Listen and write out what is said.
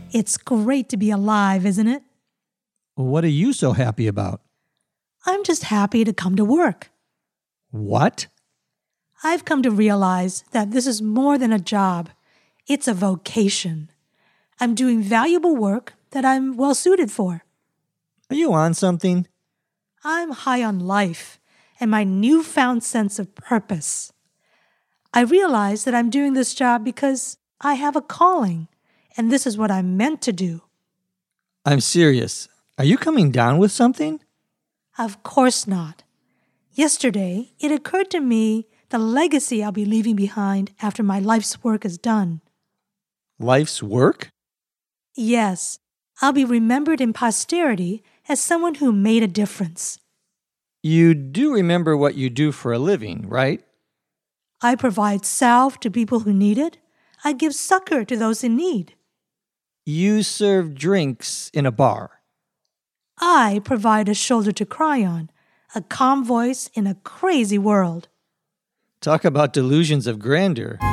It's great to be alive, isn't it? What are you so happy about? I'm just happy to come to work. What? I've come to realize that this is more than a job. It's a vocation. I'm doing valuable work that I'm well suited for. Are you on something? I'm high on life and my newfound sense of purpose. I realize that I'm doing this job because I have a calling, and this is what I'm meant to do. I'm serious. Are you coming down with something? Of course not. Yesterday, it occurred to me the legacy I'll be leaving behind after my life's work is done. Life's work? Yes, I'll be remembered in posterity as someone who made a difference. You do remember what you do for a living, right? I provide salve to people who need it. I give succor to those in need. You serve drinks in a bar. I provide a shoulder to cry on, a calm voice in a crazy world. Talk about delusions of grandeur.